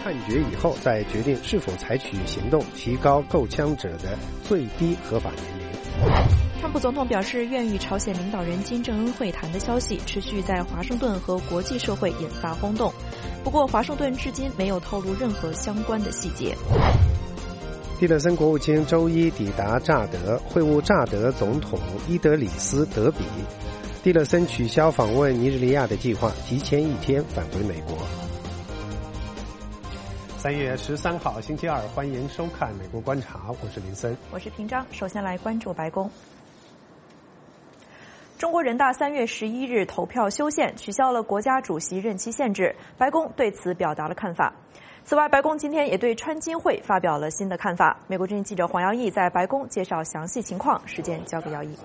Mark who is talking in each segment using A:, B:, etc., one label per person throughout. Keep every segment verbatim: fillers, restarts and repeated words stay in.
A: 判决以后，再决定是否采取行动，提高购枪者的最低合法年龄。
B: 川普总统表示，愿与朝鲜领导人金正恩会谈的消息持续在华盛顿和国际社会引发轰动。不过，华盛顿至今没有透露任何相关的细节。
A: 蒂勒森国务卿周一抵达乍得，会晤乍得总统伊德里斯·德比。蒂勒森取消访问尼日利亚的计划，提前一天返回美国。三月十三号星期二，欢迎收看《美国观察》，我是林森，
B: 我是平章。首先来关注白宫。中国人大三月十一日投票修宪，取消了国家主席任期限制，白宫对此表达了看法。此外，白宫今天也对川金会发表了新的看法。美国之音记者黄耀义在白宫介绍详细情况，时间交给耀义。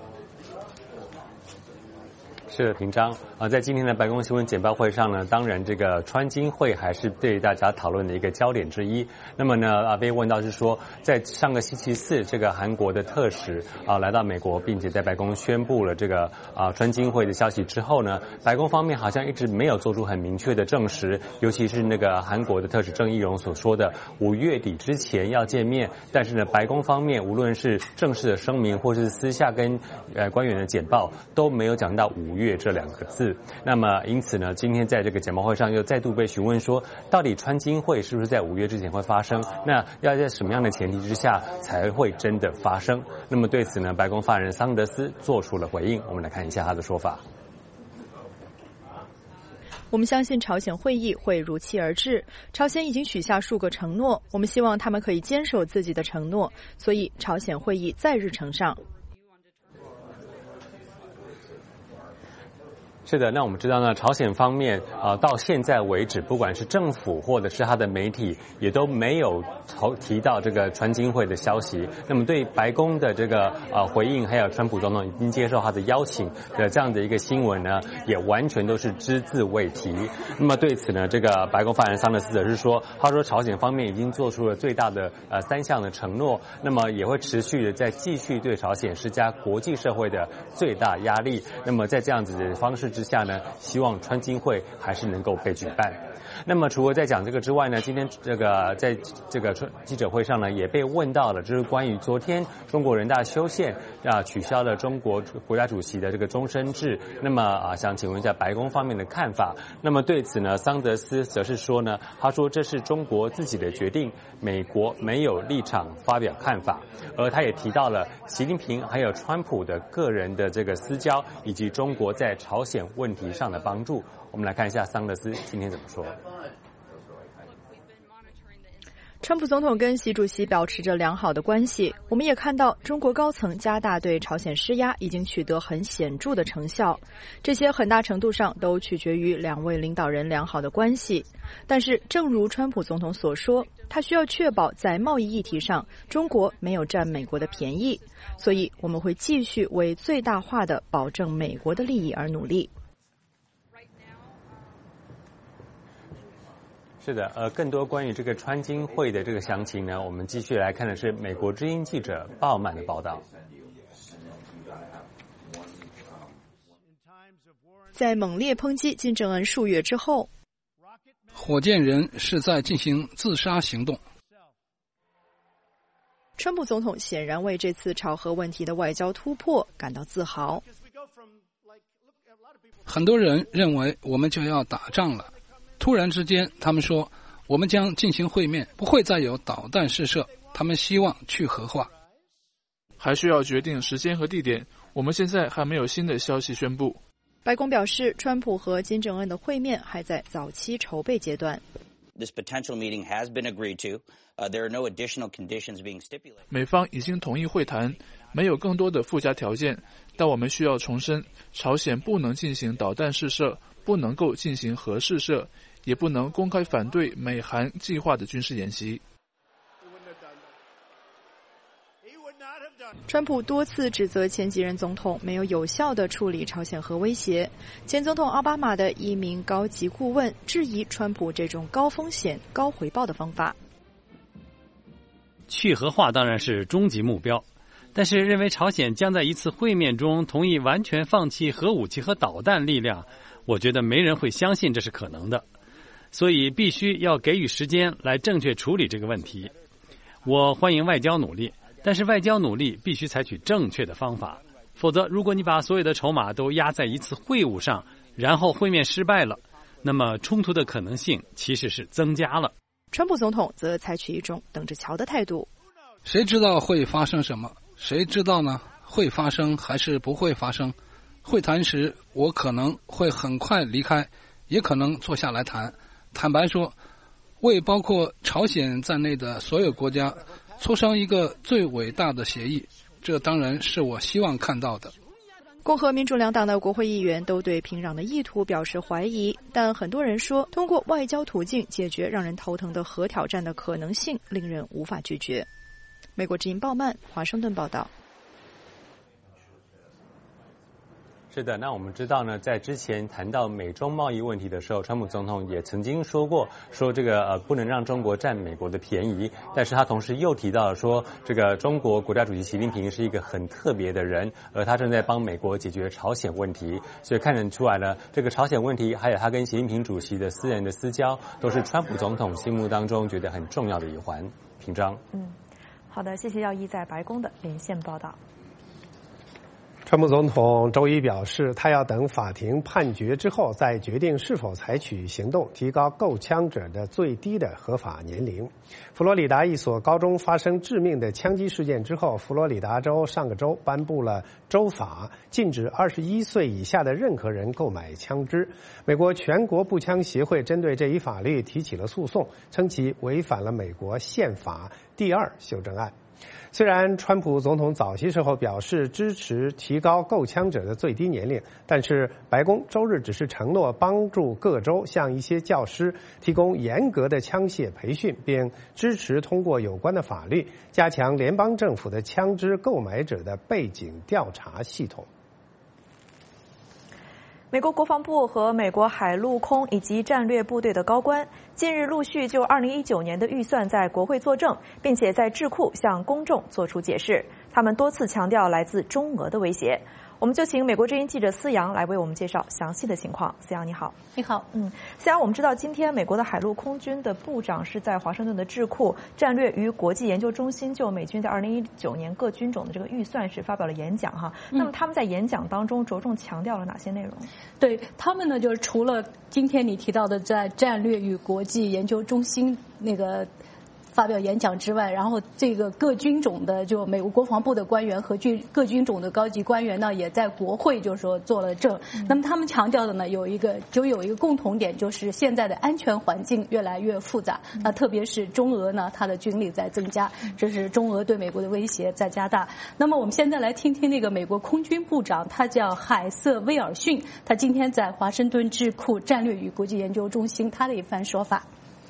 C: 是的，平章啊，在今天的白宫新闻简报会上呢，当然这个川金会还是对大家讨论的一个焦点之一。那么呢，啊被问到是说，在上个星期四，这个韩国的特使啊来到美国，并且在白宫宣布了这个啊川金会的消息之后呢，白宫方面好像一直没有做出很明确的证实，尤其是那个韩国的特使郑义溶所说的五月底之前要见面，但是呢，白宫方面无论是正式的声明或是私下跟呃官员的简报都没有讲到五月这两个字。那么因此呢，今天在这个简报会上又再度被询问说，到底川金会是不是在五月之前会发生？那要在什么样的前提之下才会真的发生？那么对此呢，白宫发言人桑德斯做出了回应，我们来看一下他的说法。
B: 我们相信朝鲜会议会如期而至，朝鲜已经许下数个承诺，我们希望他们可以坚守自己的承诺，所以朝鲜会议在日程上。
C: 是的，那我们知道呢，朝鲜方面啊、呃，到现在为止，不管是政府或者是他的媒体，也都没有提到这个川金会的消息。那么对白宫的这个呃回应，还有川普总统已经接受他的邀请的这样的一个新闻呢，也完全都是只字未提。那么对此呢，这个白宫发言人桑德斯则是说，他说朝鲜方面已经做出了最大的呃三项的承诺，那么也会持续的在继续对朝鲜施加国际社会的最大压力。那么在这样子的方式之下呢，希望川金会还是能够被举办。那么除了在讲这个之外呢，今天这个在这个记者会上呢，也被问到了，就是关于昨天中国人大修宪啊，取消了中国国家主席的这个终身制。那么啊，想请问一下白宫方面的看法。那么对此呢，桑德斯则是说呢，他说这是中国自己的决定，美国没有立场发表看法。而他也提到了习近平还有川普的个人的这个私交，以及中国在朝鲜问题上的帮助。我们来看一下桑德斯今天怎么说。
B: 川普总统跟习主席保持着良好的关系，我们也看到中国高层加大对朝鲜施压已经取得很显著的成效，这些很大程度上都取决于两位领导人良好的关系。但是正如川普总统所说，他需要确保在贸易议题上中国没有占美国的便宜，所以我们会继续为最大化的保证美国的利益而努力。
C: 是的，呃，更多关于这个川金会的这个详情呢，我们继续来看的是美国之音记者鲍曼的报道。
B: 在猛烈抨击金正恩数月之后，
D: 火箭人是在进行自杀行动。
B: 川普总统显然为这次朝核问题的外交突破感到自豪。
D: 很多人认为我们就要打仗了。突然之间，他们说我们将进行会面，不会再有导弹试射，他们希望去核化。
E: 还需要决定时间和地点，我们现在还没有新的消息宣布。
B: 白宫表示，川普和金正恩的会面还在早期筹备阶段。
F: This potential meeting has been agreed to. Uh, there are no additional conditions being stipulated.
E: 美方已经同意会谈，没有更多的附加条件，但我们需要重申，朝鲜不能进行导弹试射，不能够进行核试射，也不能公开反对美韩计划的军事演习。
B: 川普多次指责前几任总统没有有效地处理朝鲜核威胁。前总统奥巴马的一名高级顾问质疑川普这种高风险、高回报的方法。
G: 去核化当然是终极目标，但是认为朝鲜将在一次会面中同意完全放弃核武器和导弹力量，我觉得没人会相信这是可能的。 所以必须要给予时间来正确处理这个问题。我欢迎外交努力，但是外交努力必须采取正确的方法，否则如果你把所有的筹码都压在一次会晤上，然后会面失败了，那么冲突的可能性其实是增加了。
B: 川普总统则采取一种等着瞧的态度。
D: 谁知道会发生什么？谁知道呢？会发生还是不会发生？会谈时我可能会很快离开，也可能坐下来谈。坦白说，为包括朝鲜在内的所有国家磋商一个最伟大的协议，这当然是我希望看到的。
B: 共和民主两党的国会议员都对平壤的意图表示怀疑，但很多人说，通过外交途径解决让人头疼的核挑战的可能性令人无法拒绝。美国之音鲍曼华盛顿报道。
C: 是的，那我们知道呢，在之前谈到美中贸易问题的时候，川普总统也曾经说过，说这个呃不能让中国占美国的便宜，但是他同时又提到了说，这个中国国家主席习近平是一个很特别的人，而他正在帮美国解决朝鲜问题，所以看得出来呢，这个朝鲜问题还有他跟习近平主席的私人的私交，都是川普总统心目当中觉得很重要的一环。平章，
H: 嗯，好的，谢谢耀一在白宫的连线报道。
A: 川普总统周一表示，他要等法庭判决之后再决定是否采取行动提高购枪者的最低的合法年龄。佛罗里达一所高中发生致命的枪击事件之后，佛罗里达州上个周颁布了州法，禁止二十一岁以下的任何人购买枪支。美国全国步枪协会针对这一法律提起了诉讼，称其违反了美国宪法第二修正案。虽然川普总统早些时候表示支持提高购枪者的最低年龄，但是白宫周日只是承诺帮助各州向一些教师提供严格的枪械培训，并支持通过有关的法律加强联邦政府的枪支购买者的背景调查系统。
H: 美国国防部和美国海陆空以及战略部队的高官近日陆续就二零一九年的预算在国会作证，并且在智库向公众做出解释。他们多次强调来自中俄的威胁。我们就请美国之音记者思阳来为我们介绍详细的情况。思阳你好。
I: 你好。
H: 嗯，思阳，我们知道今天美国的海陆空军的部长是在华盛顿的智库战略与国际研究中心就美军在二零一九年各军种的这个预算是发表了演讲哈。嗯、那么他们在演讲当中着重强调了哪些内容？
I: 对他们呢，就是除了今天你提到的在战略与国际研究中心那个发表演讲之外，然后这个各军种的就美国国防部的官员和军各军种的高级官员呢，也在国会就是说做了证。嗯、那么他们强调的呢，有一个就有一个共同点，就是现在的安全环境越来越复杂。嗯、那特别是中俄呢，它的军力在增加，这是中俄对美国的威胁在加大。那么我们现在来听听那个美国空军部长，他叫海瑟威尔逊，他今天在华盛顿智库战略与国际研究中心他的一番说法。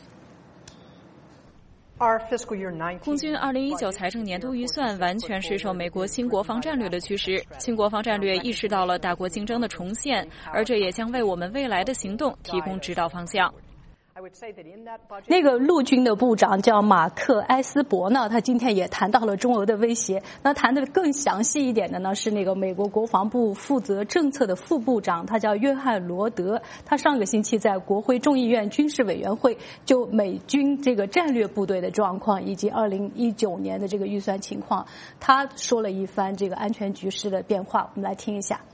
J: 空军二零一九财政年度预算完全是受美国新国防战略的驱使。新国防战略意识到了大国竞争的重现，而这也将为我们未来的行动提供指导方向。
I: 那个陆军的部长叫马克·埃斯伯呢，他今天也谈到了中俄的威胁。那谈的更详细一点的呢，是那个美国国防部负责政策的副部长，他叫约翰·罗德。他上个星期在国会众议院军事委员会就美军这个战略部队的状况以及二零一九年的这个预算情况，他说了一番这个安全局势的变化。我们来听一下。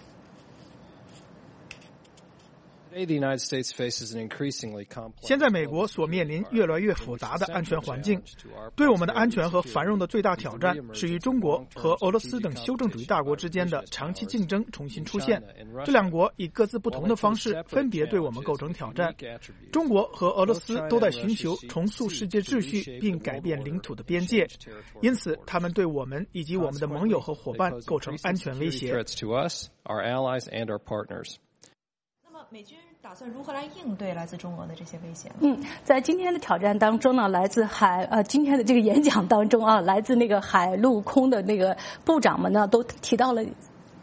K: 现在美国所面临越来越复杂的安全环境，对我们的安全和繁荣的最大挑战是与中国和俄罗斯等修正主义大国之间的长期竞争重新出现。这两国以各自不同的方式分别对我们构成挑战。中国和俄罗斯都在寻求重塑世界秩序并改变领土的边界，因此他们对我们以及我们的盟友和伙伴构成安全威胁。
H: 美军打算如何来应对来自中俄的这些威胁呢？
I: 嗯，在今天的挑战当中呢，来自海呃今天的这个演讲当中啊，来自那个海陆空的那个部长们呢，都提到了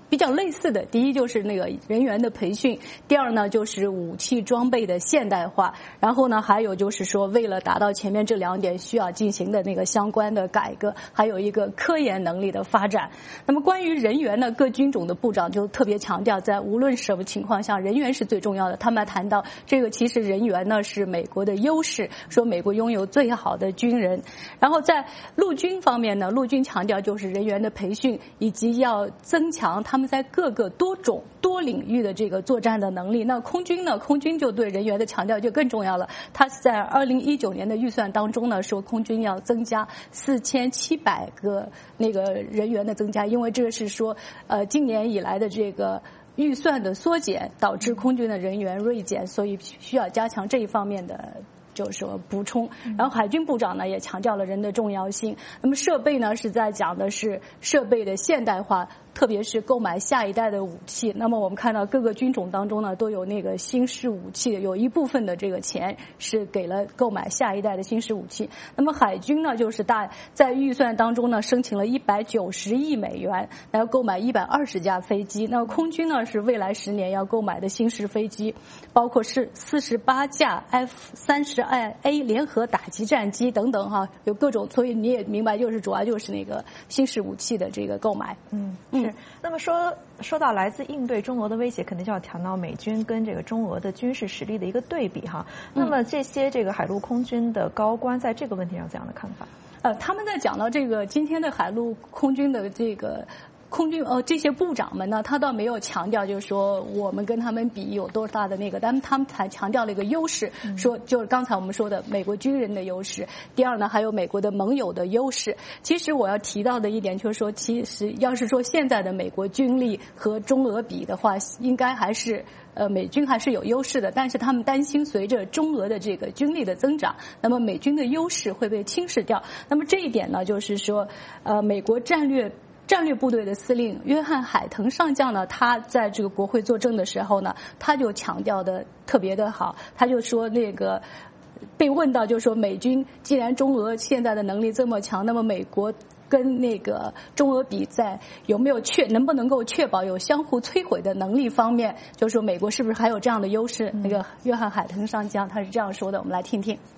I: 比较类似的，第一就是那个人员的培训，第二呢就是武器装备的现代化，然后呢还有就是说为了达到前面这两点需要进行的那个相关的改革，还有一个科研能力的发展。那么关于人员呢，各军种的部长就特别强调，在无论什么情况下，人员是最重要的。他们谈到这个，其实人员呢是美国的优势，说美国拥有最好的军人。然后在陆军方面呢，陆军强调就是人员的培训，以及要增强他们在各个多种多领域的这个作战的能力。那空军呢，空军就对人员的强调就更重要了。他在二零一九年的预算当中呢，说空军要增加四千七百个那个人员的增加，因为这是说呃今年以来的这个预算的缩减导致空军的人员锐减，所以需要加强这一方面的就是说补充。然后海军部长呢也强调了人的重要性。那么设备呢是在讲的是设备的现代化，特别是购买下一代的武器。那么我们看到各个军种当中呢都有那个新式武器，有一部分的这个钱是给了购买下一代的新式武器。那么海军呢就是大在预算当中呢申请了一百九十亿美元来购买一百二十架飞机。那么空军呢是未来十年要购买的新式飞机，包括是四十八架 F 三十 A 联合打击战机等等哈，有各种，所以你也明白就是主要就是那个新式武器的这个购买。
H: 嗯嗯。那么说说到来自应对中俄的威胁，肯定就要谈到美军跟这个中俄的军事实力的一个对比哈。那么这些这个海陆空军的高官在这个问题上怎样的看法？
I: 呃，他们在讲到这个今天的海陆空军的这个。空军呃这些部长们呢，他倒没有强调就是说我们跟他们比有多大的那个，但是他们还强调了一个优势，说就是刚才我们说的美国军人的优势。第二呢，还有美国的盟友的优势。其实我要提到的一点就是说，其实要是说现在的美国军力和中俄比的话，应该还是呃美军还是有优势的，但是他们担心随着中俄的这个军力的增长，那么美军的优势会被侵蚀掉。那么这一点呢，就是说呃美国战略。战略部队的司令约翰海腾上将呢，他在这个国会作证的时候呢，他就强调的特别的好，他就说那个被问到就是说美军既然中俄现在的能力这么强，那么美国跟那个中俄比在有没有确能不能够确保有相互摧毁的能力方面，就是说美国是不是还有这样的优势？嗯、那个约翰海腾上将他是这样说的，我们来听听。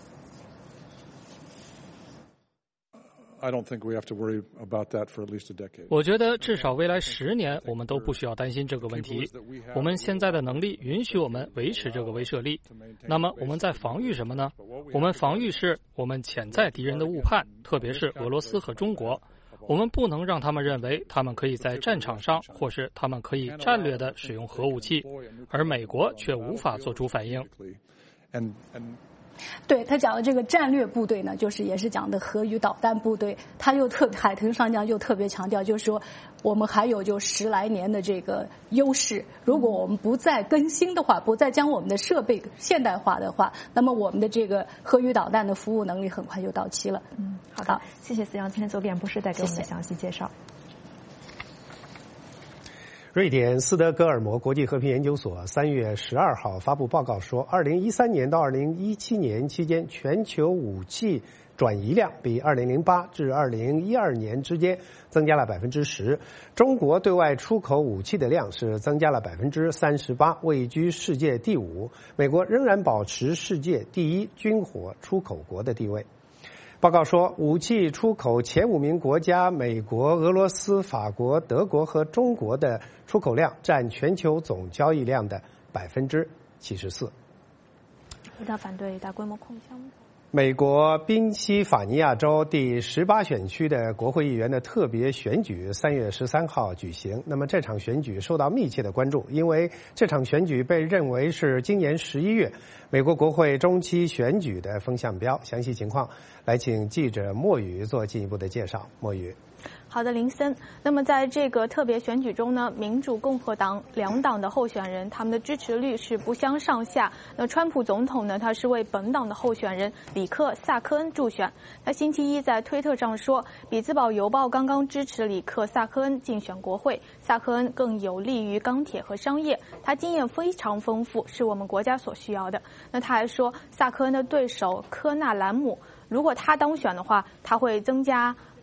L: 我觉得至少未来十年，我们都不需要担心这个问题。我们现在的能力允许我们维持这个威慑力。那么我们在防御什么呢？我们防御是我们潜在敌人的误判，特别是俄罗斯和中国。我们不能让他们认为他们可以在战场上，或是他们可以战略地使用核武器，而美国却无法做出反应。
I: 对，他讲的这个战略部队呢，就是也是讲的核与导弹部队，他就特海腾上将就特别强调，就是说我们还有就十来年的这个优势，如果我们不再更新的话，不再将我们的设备现代化的话，那么我们的这个核与导弹的服务能力很快就到期了。
H: 嗯，好的，好谢谢思阳今天做演播室带给我们的详细介绍。
A: 瑞典斯德哥尔摩国际和平研究所三月十二号发布报告说，二零一三年到二零一七年期间，全球武器转移量比二零零八至二零一二年之间增加了百分之十。中国对外出口武器的量是增加了百分之三十八，位居世界第五。美国仍然保持世界第一军火出口国的地位。报告说，武器出口前五名国家美国、俄罗斯、法国、德国和中国的出口量占全球总交易量的百分之七十四。
H: 回答反对大规模空箱。
A: 美国宾夕法尼亚州第十八选区的国会议员的特别选举三月十三号举行。那么这场选举受到密切的关注，因为这场选举被认为是今年十一月美国国会中期选举的风向标。详细情况来请记者莫宇做进一步的介绍。莫宇。
M: 好的，林森。那么在这个特别选举中呢，民主共和党两党的候选人，他们的支持率是不相上下。那川普总统呢，他是为本党的候选人里克·萨科恩助选。他星期一在推特上说，比兹堡邮报刚刚支持里克·萨科恩竞选国会，萨科恩更有利于钢铁和商业，他经验非常丰富，是我们国家所需要的。那他还说，萨科恩的对手科纳兰姆，如果他当选的话，他会增加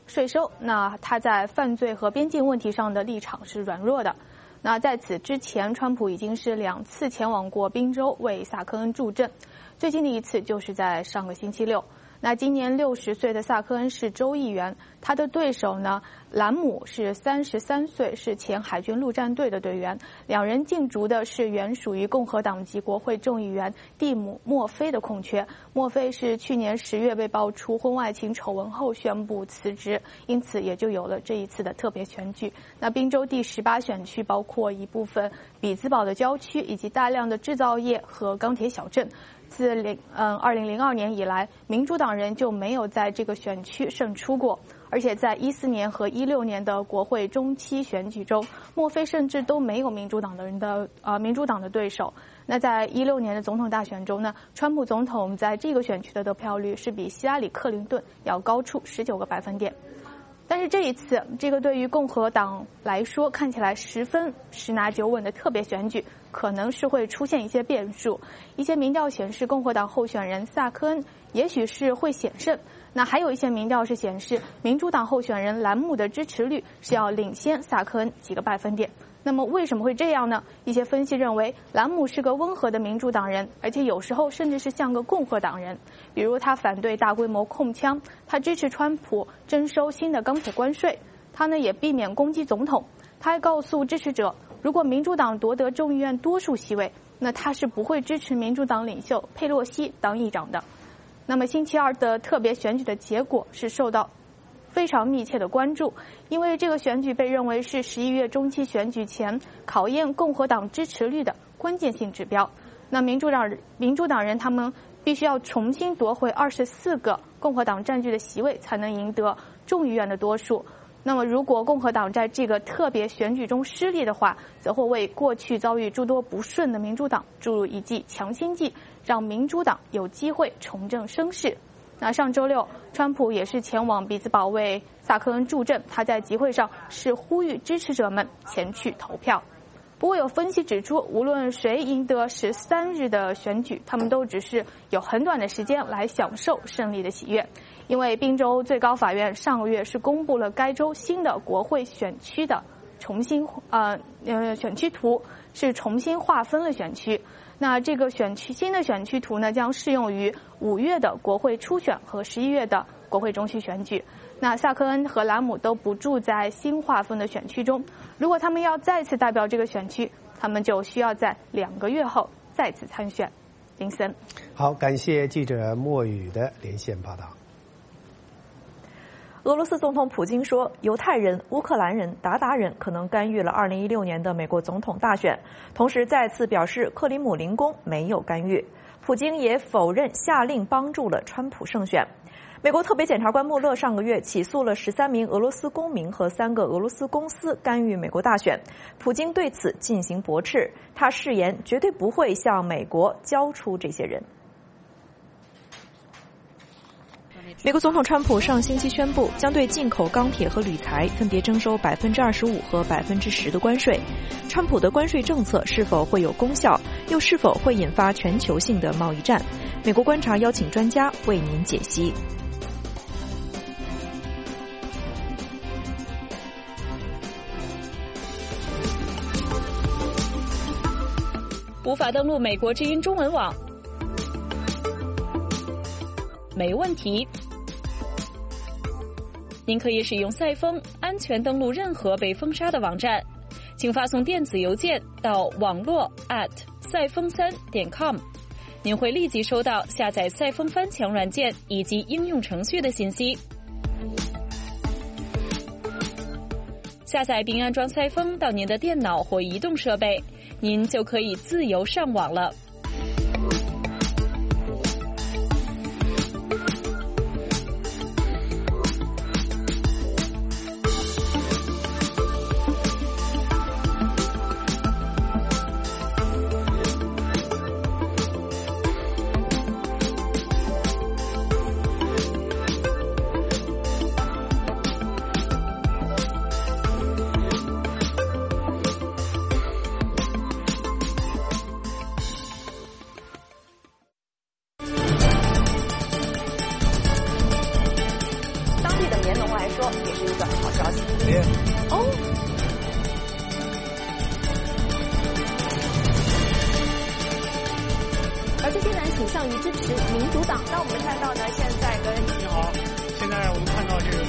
M: 税收，那他在犯罪和边境问题上的立场是软弱的。那在此之前，川普已经是两次前往过宾州为萨科恩助阵，最近的一次就是在上个星期六。那今年六十岁的萨科恩是州议员，他的对手呢，兰姆是三十三岁，是前海军陆战队的队员。两人竞逐的是原属于共和党籍国会众议员蒂姆·墨菲的空缺。墨菲是去年十月被爆出婚外情丑闻后宣布辞职，因此也就有了这一次的特别选举。那宾州第十八选区包括一部分比兹堡的郊区以及大量的制造业和钢铁小镇。自零嗯二零零二年以来，民主党人就没有在这个选区胜出过，而且在一四年和一六年的国会中期选举中，墨菲甚至都没有民主党的人的呃民主党的对手。那在一六年的总统大选中呢，川普总统在这个选区的得票率是比希拉里·克林顿要高出十九个百分点。但是这一次，这个对于共和党来说看起来十分十拿九稳的特别选举，可能是会出现一些变数。一些民调显示，共和党候选人萨科恩也许是会险胜。那还有一些民调是显示，民主党候选人兰姆的支持率是要领先萨科恩几个百分点。那么为什么会这样呢？一些分析认为，兰姆是个温和的民主党人，而且有时候甚至是像个共和党人。比如他反对大规模控枪，他支持川普征收新的钢铁关税，他呢也避免攻击总统。他还告诉支持者，如果民主党夺得众议院多数席位，那他是不会支持民主党领袖佩洛西当议长的。那么星期二的特别选举的结果是受到非常密切的关注，因为这个选举被认为是十一月中期选举前考验共和党支持率的关键性指标。那民主党民主党人他们必须要重新夺回二十四个共和党占据的席位，才能赢得众议院的多数。那么如果共和党在这个特别选举中失利的话，则会为过去遭遇诸多不顺的民主党注入一剂强心剂，让民主党有机会重振声势。那上周六，川普也是前往比兹堡为萨科恩助阵，他在集会上是呼吁支持者们前去投票。不过有分析指出，无论谁赢得十三日的选举，他们都只是有很短的时间来享受胜利的喜悦，因为宾州最高法院上个月是公布了该州新的国会选区的重新呃呃选区图，是重新划分了选区。那这个选区新的选区图呢，将适用于五月的国会初选和十一月的国会中期选举。那萨科恩和兰姆都不住在新划分的选区中，如果他们要再次代表这个选区，他们就需要在两个月后再次参选。林森，
A: 好，感谢记者莫宇的连线报道。
H: 俄罗斯总统普京说，犹太人、乌克兰人、鞑靼人可能干预了二零一六年的美国总统大选，同时再次表示克里姆林宫没有干预。普京也否认下令帮助了川普胜选。美国特别检察官穆勒上个月起诉了十三名俄罗斯公民和三个俄罗斯公司干预美国大选，普京对此进行驳斥，他誓言绝对不会向美国交出这些人。美国总统川普上星期宣布，将对进口钢铁和铝材分别征收百分之二十五和百分之十的关税。川普的关税政策是否会有功效，又是否会引发全球性的贸易战？美国观察邀请专家为您解析。
J: 无法登录美国之音中文网？没问题。您可以使用赛风安全登录任何被封杀的网站，请发送电子邮件到网络 at 赛风三点 com， 您会立即收到下载赛风翻墙软件以及应用程序的信息。下载并安装赛风到您的电脑或移动设备，您就可以自由上网了。
N: 地的棉农来说也是一个好消息。哦。而这些人倾向于支持民主党。那我们看到呢，现在跟
O: 你好，现在我们看到这个。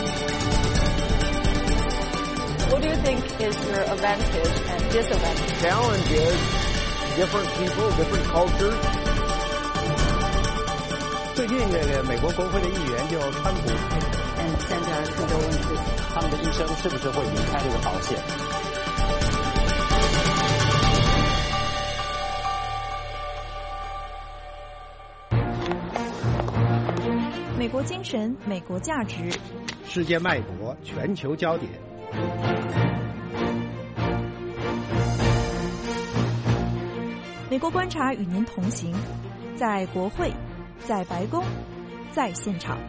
N: What do you think is your advantage and disadvantage?
P: Challenge is different people, different cultures.
A: 最近这个美国国会的议员就川普，
Q: 嗯，现在更多问题，他们的医生是不是会离开这个保险？
H: 美国精神，美国价值，
A: 世界脉搏，全球焦点。
H: 美国观察与您同行，在国会，在白宫，在现场。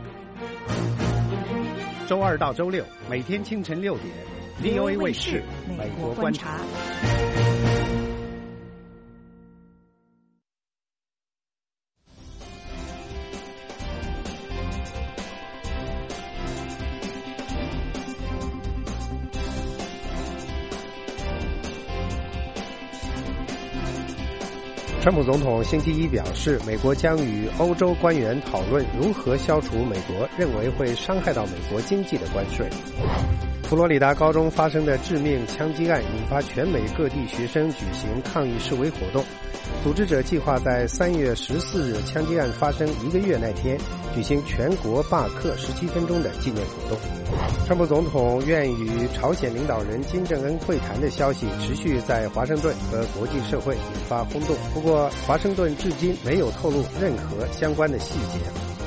A: 周二到周六，每天清晨六点 ，V O A 卫视《美国观察》。川普总统星期一表示，美国将与欧洲官员讨论如何消除美国认为会伤害到美国经济的关税。佛罗里达高中发生的致命枪击案引发全美各地学生举行抗议示威活动，组织者计划在三月十四日枪击案发生一个月那天举行全国罢课十七分钟的纪念活动。川普总统愿与朝鲜领导人金正恩会谈的消息持续在华盛顿和国际社会引发轰动，不过华盛顿至今没有透露任何相关的细节。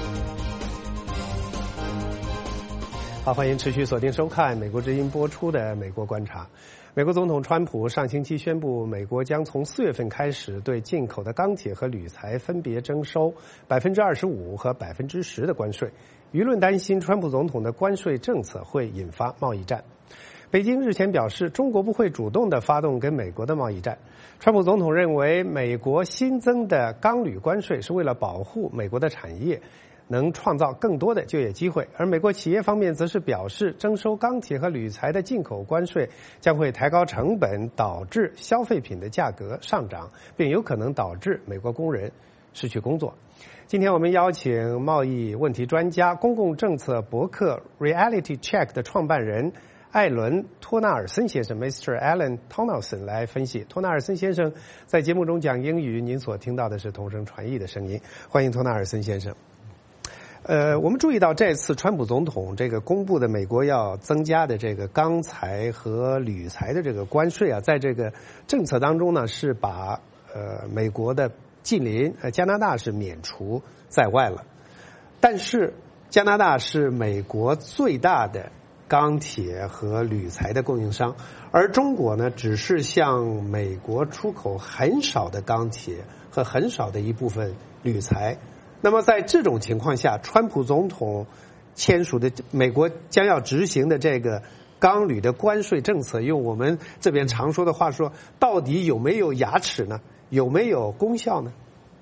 A: 好，欢迎持续锁定收看美国之音播出的《美国观察》。美国总统川普上星期宣布，美国将从四月份开始对进口的钢铁和铝材分别征收百分之二十五和百分之十的关税。舆论担心川普总统的关税政策会引发贸易战。北京日前表示，中国不会主动的发动跟美国的贸易战。川普总统认为，美国新增的钢铝关税是为了保护美国的产业，能创造更多的就业机会，而美国企业方面则是表示，征收钢铁和铝材的进口关税将会抬高成本，导致消费品的价格上涨，并有可能导致美国工人失去工作。今天我们邀请贸易问题专家、公共政策博客 Reality Check 的创办人艾伦·托纳尔森先生 Mister Alan Tonelson 来分析。托纳尔森先生在节目中讲英语，您所听到的是同声传译的声音。欢迎托纳尔森先生。呃，我们注意到这次川普总统这个公布的美国要增加的这个钢材和铝材的这个关税啊，在这个政策当中呢，是把呃美国的近邻呃加拿大是免除在外了。但是加拿大是美国最大的钢铁和铝材的供应商，而中国呢，只是向美国出口很少的钢铁和很少的一部分铝材。那么在这种情况下，川普总统签署的美国将要执行的这个钢铝的关税政策，用我们这边常说的话说，到底有没有牙齿呢？有没有功效呢？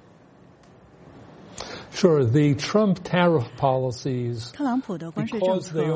R: Sure, the Trump tariff policies,
S: 特朗普的关税政策，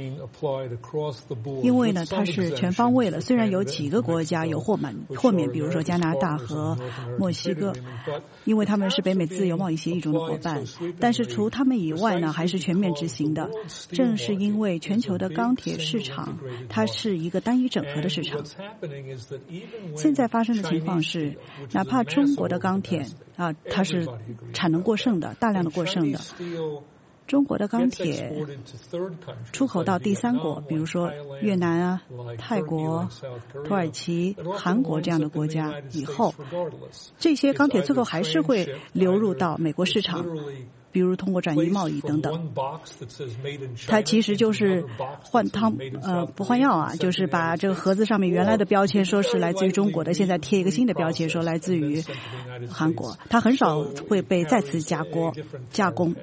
S: 因为呢它是全方位了，虽然有几个国家有豁免豁免，比如说加拿大和墨西哥，因为他们是北美自由贸易协议中的伙伴，但是除他们以外呢，还是全面执行的。正是因为全球的钢铁市场它是一个单一整合的市场，现在发生的情况是，哪怕中国的钢铁啊，它是产能过剩的，大量的过剩的。中国的钢铁出口到第三国，比如说越南啊、泰国、土耳其、韩国这样的国家以后，这些钢铁最后还是会流入到美国市场，比如通过转移贸易等等。它其实就是换汤呃不换药啊，就是把这个盒子上面原来的标签说是来自于中国的，现在贴一个新的标签说来自于韩国，它很少会被再次加工加工。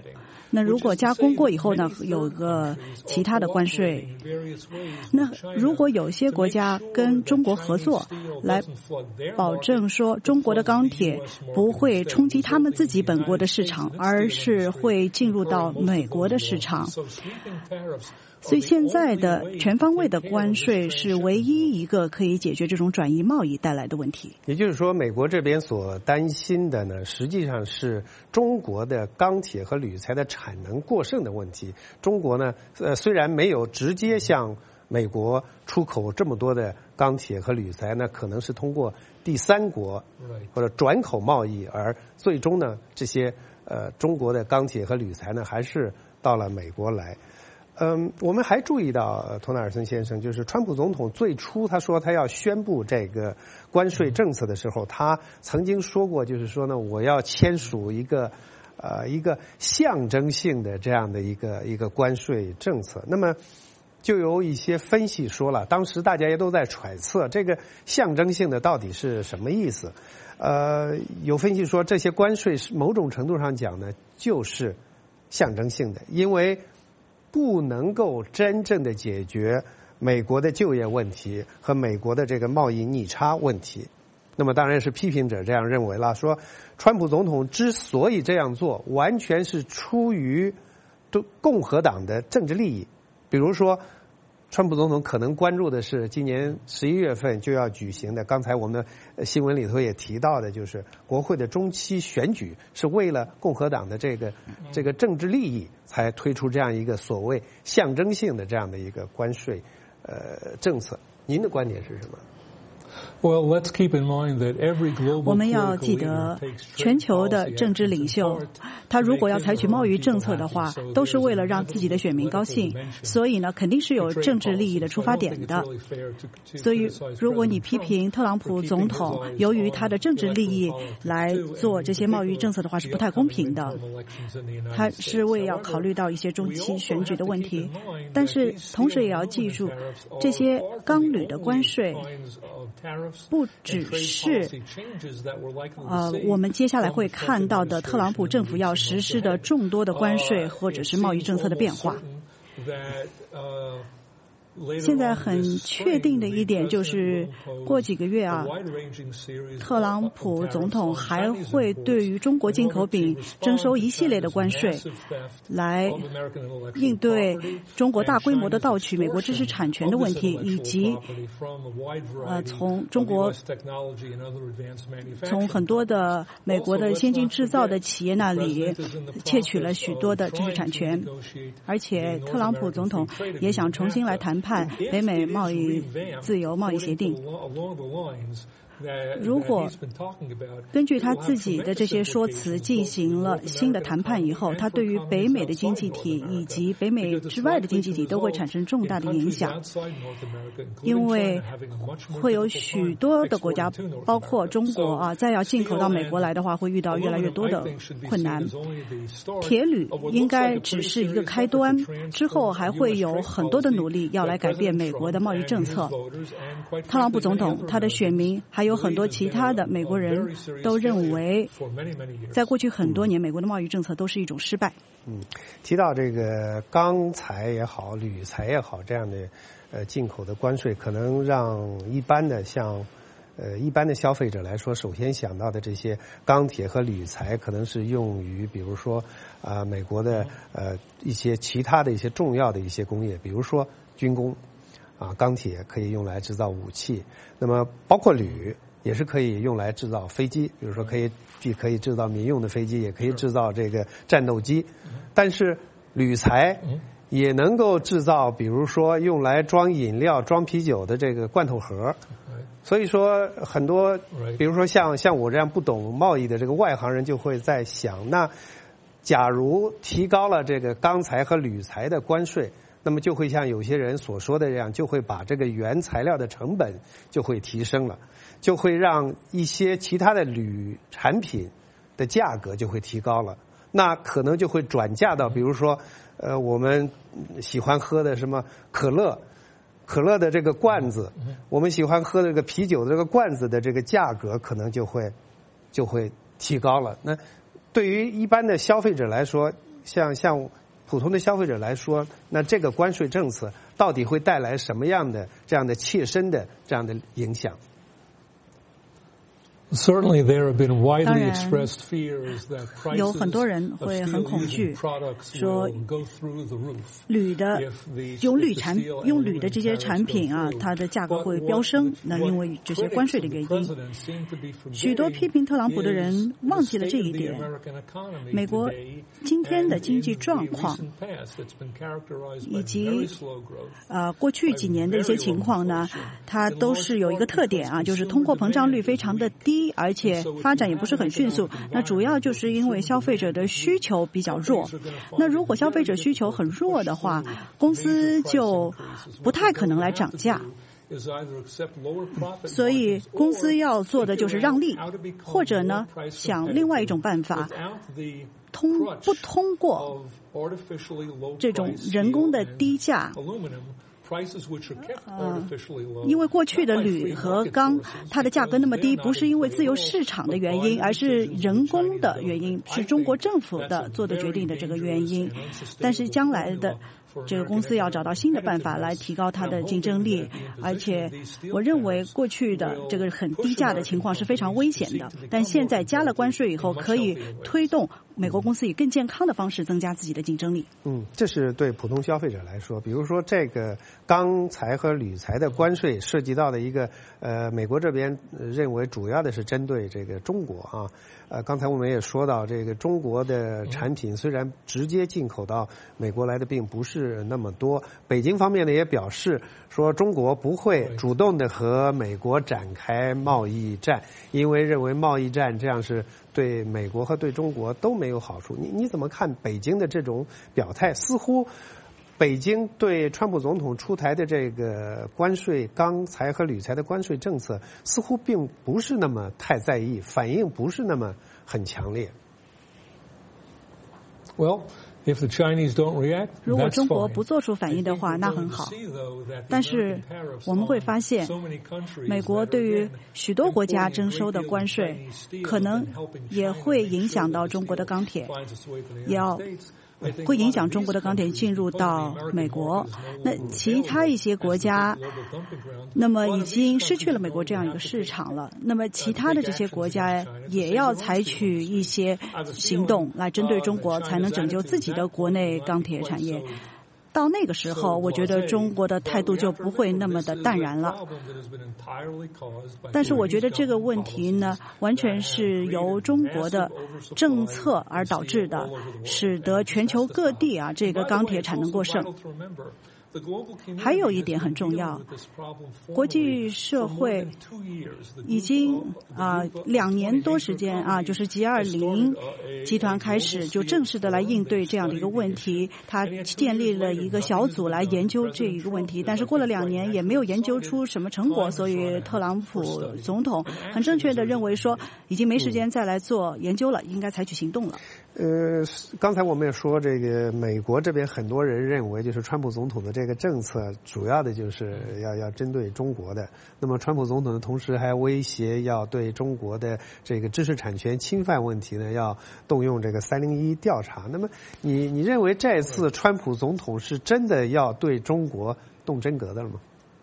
S: 那如果加工过以后呢，有个其他的关税。那如果有些国家跟中国合作，来保证说中国的钢铁不会冲击他们自己本国的市场，而是会进入到美国的市场。所以现在的全方位的关税是唯一一个可以解决这种转移贸易带来的问题。
A: 也就是说，美国这边所担心的呢，实际上是中国的钢铁和铝材的产能过剩的问题。中国呢，呃，虽然没有直接向美国出口这么多的钢铁和铝材呢，可能是通过第三国或者转口贸易，而最终呢，这些呃中国的钢铁和铝材呢，还是到了美国来。嗯，我们还注意到，托纳尔森先生，就是川普总统最初他说他要宣布这个关税政策的时候，他曾经说过，就是说呢，我要签署一个呃一个象征性的这样的一个一个关税政策。那么就有一些分析说了，当时大家也都在揣测这个象征性的到底是什么意思。呃，有分析说这些关税是某种程度上讲呢，就是象征性的，因为不能够真正的解决美国的就业问题和美国的这个贸易逆差问题。那么当然是批评者这样认为了，说川普总统之所以这样做，完全是出于共和党的政治利益。比如说川普总统可能关注的是今年十一月份就要举行的，刚才我们的新闻里头也提到的，就是国会的中期选举，是为了共和党的这个这个政治利益才推出这样一个所谓象征性的这样的一个关税呃政策。您的观点是什么？
S: 我们要记得，全球的政治领袖，他如果要采取贸易政策的话，都是为了让自己的选民高兴，所以呢，肯定是有政治利益的出发点的。所以，如果你批评特朗普总统由于他的政治利益来做这些贸易政策的话，是不太公平的。他是为要考虑到一些中期选举的问题，但是同时也要记住，这些钢铝的关税不只是呃，我们接下来会看到的特朗普政府要实施的众多的关税或者是贸易政策的变化。现在很确定的一点就是，过几个月啊，特朗普总统还会对于中国进口品征收一系列的关税，来应对中国大规模的盗取美国知识产权的问题，以及呃从中国从很多的美国的先进制造的企业那里窃取了许多的知识产权，而且特朗普总统也想重新来谈判北美贸易自由贸易协定。如果根据他自己的这些说辞进行了新的谈判以后，他对于北美的经济体以及北美之外的经济体都会产生重大的影响，因为会有许多的国家，包括中国啊，再要进口到美国来的话，会遇到越来越多的困难。铁铝应该只是一个开端，之后还会有很多的努力要来改变美国的贸易政策。特朗普总统他的选民还有有很多其他的美国人都认为，在过去很多年，美国的贸易政策都是一种失败。
A: 嗯，提到这个钢材也好、铝材也好，这样的呃进口的关税，可能让一般的像呃一般的消费者来说，首先想到的这些钢铁和铝材，可能是用于比如说啊、呃、美国的呃一些其他的一些重要的一些工业，比如说军工。啊，钢铁可以用来制造武器，那么包括铝也是可以用来制造飞机，比如说可以既可以制造民用的飞机，也可以制造这个战斗机。但是铝材也能够制造，比如说用来装饮料、装啤酒的这个罐头盒。所以说，很多比如说像像我这样不懂贸易的这个外行人就会在想，那假如提高了这个钢材和铝材的关税，那么就会像有些人所说的这样，就会把这个原材料的成本就会提升了，就会让一些其他的铝产品的价格就会提高了，那可能就会转嫁到比如说呃我们喜欢喝的什么可乐可乐的这个罐子，我们喜欢喝的这个啤酒的这个罐子的这个价格可能就会就会提高了。那对于一般的消费者来说， 像像普通的消费者来说，那这个关税政策到底会带来什么样的这样的切身的这样的影响？
R: Certainly, there have been widely
S: 当然
R: expressed fears that
S: 有
R: prices
S: 很多人
R: of
S: 会很
R: steel
S: 恐
R: using
S: 惧，
R: products
S: 说
R: will go through the roof.
S: 铝的
R: If the-
S: 用
R: if
S: 铝
R: the
S: 产
R: steel and
S: 用铝的这些
R: aluminum
S: 产品啊
R: tariffs，go
S: 它的价格
R: through.
S: 会
R: But
S: 飙升。
R: what-
S: 那因为这些关税的原
R: critics
S: 因
R: of the president seem to be
S: 许多批评特朗普的人
R: forgetting
S: 忘记
R: is
S: 了
R: the
S: 这
R: state
S: 一
R: of the
S: 点。
R: American economy
S: 美国
R: today,
S: 今天的
R: and
S: 经济
R: in
S: 状
R: the
S: 况
R: recent past, it's been characterized by
S: 以及
R: very slow growth.
S: 呃，过去几年的一些情况呢，它都是有一个特点啊，就是通货膨胀率非常的低，而且发展也不是很迅速。那主要就是因为消费者的需求比较弱。那如果消费者需求很弱的话，公司就不太可能来涨价。所以公司要做的就是让利，或者呢，想另外一种办法，通不通过这种人工的低价。呃，因为过去的铝和钢它的价格那么低，不是因为自由市场的原因，而是人工的原因，是中国政府的做的决定的这个原因。但是将来的这个公司要找到新的办法来提高它的竞争力，而且我认为过去的这个很低价的情况是非常危险的，但现在加了关税以后，可以推动美国公司以更健康的方式增加自己的竞争力。
A: 嗯，这是对普通消费者来说，比如说这个钢材和铝材的关税涉及到的一个呃，美国这边认为主要的是针对这个中国啊。呃，刚才我们也说到，这个中国的产品虽然直接进口到美国来的并不是那么多，北京方面呢也表示说，中国不会主动的和美国展开贸易战，因为认为贸易战这样是对美国和对中国都没有好处。你你怎么看北京的这种表态？似乎北京对川普总统出台的这个关税钢材和铝材的关税政策，似乎并不是那么太在意，反应不是那么很强烈。
R: Well, if the Chinese don't react,
S: 如果
R: that's
S: 中国
R: fine.
S: 不做出反应的话，那很好。但是我们会发现，美国对于许多国家征收的关税，可能也会影响到中国的钢铁，也要会影响中国的钢铁进入到美国。那其他一些国家，那么已经失去了美国这样一个市场了。那么其他的这些国家也要采取一些行动来针对中国，才能拯救自己的国内钢铁产业。到那个时候，我觉得中国的态度就不会那么的淡然了。但是我觉得这个问题呢，完全是由中国的政策而导致的，使得全球各地啊这个钢铁产能过剩。还有一点很重要，国际社会已经啊、呃、两年多时间啊，就是 G 二十 集团开始就正式的来应对这样的一个问题，他建立了一个小组来研究这一个问题，但是过了两年也没有研究出什么成果，所以特朗普总统很正确的认为说，已经没时间再来做研究了，应该采取行动了。
A: 呃，刚才我们也说，这个美国这边很多人认为，就是川普总统的这个政策，主要的就是要要针对中国的。那么，川普总统的同时还威胁要对中国的这个知识产权侵犯问题呢，要动用这个三零一调查。那么，你你认为这次川普总统是真的要对中国动真格的了吗？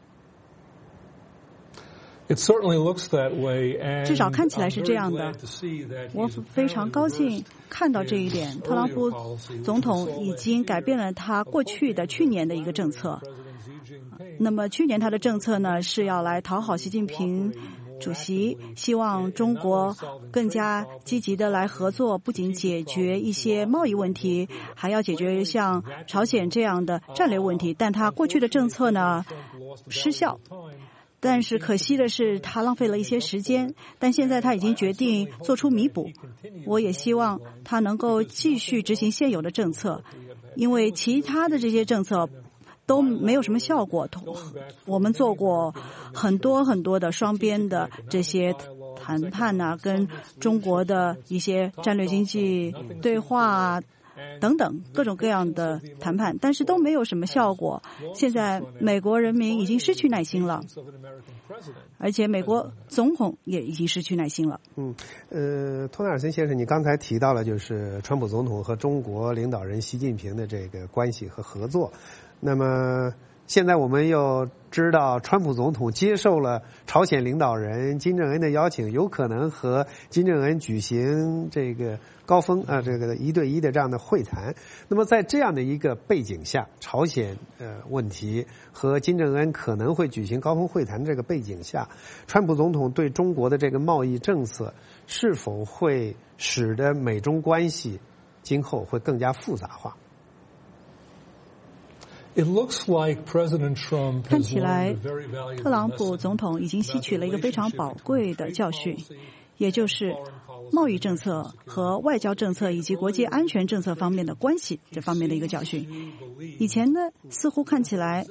R: It certainly looks that way, and
S: 至少看起来是这样的。我非常高兴看到这一点。特朗普总统已经改变了他过去的去年的一个政策。那么去年他的政策呢，是要来讨好习近平主席，希望中国更加积极的来合作，不仅解决一些贸易问题，还要解决像朝鲜这样的战略问题。但他过去的政策呢，失效。但是可惜的是，他浪费了一些时间，但现在他已经决定做出弥补。我也希望他能够继续执行现有的政策，因为其他的这些政策都没有什么效果。我们做过很多很多的双边的这些谈判啊，跟中国的一些战略经济对话啊， 等等各种各样的谈判，但是都没有什么效果。现在美国人民已经失去耐心了，而且美国总统也已经失去耐心了。
A: 嗯，呃，托纳尔森先生，你刚才提到了就是川普总统和中国领导人习近平的这个关系和合作，那么现在我们又知道，川普总统接受了朝鲜领导人金正恩的邀请，有可能和金正恩举行这个高峰啊，这个一对一的这样的会谈。那么在这样的一个背景下，朝鲜呃问题和金正恩可能会举行高峰会谈的这个背景下，川普总统对中国的这个贸易政策是否会使得美中关系今后会更加复杂化？
S: 看起来，特朗普总统已经吸取了一个非常宝贵的教训，也就是贸易政策和外交政策以及国际安全政策方面的关系这方面的一个教训。以前呢，似乎看起来，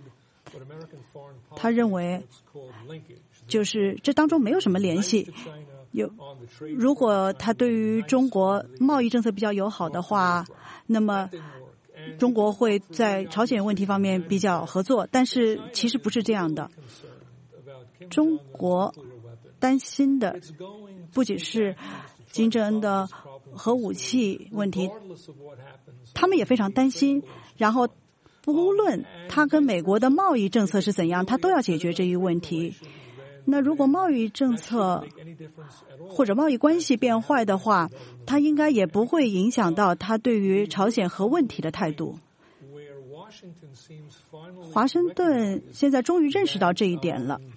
S: 他认为就是这当中没有什么联系。有，如果他对于中国贸易政策比较友好的话，那么中国会在朝鲜问题方面比较合作，但是其实不是这样的。中国担心的不仅是金正恩的核武器问题，他们也非常担心，然后不论他跟美国的贸易政策是怎样，他都要解决这一问题。那如果贸易政策或者贸易关系变坏的话，他应该也不会影响到他对于朝鲜核问题的态度。华盛顿现在终于认识到这一点了。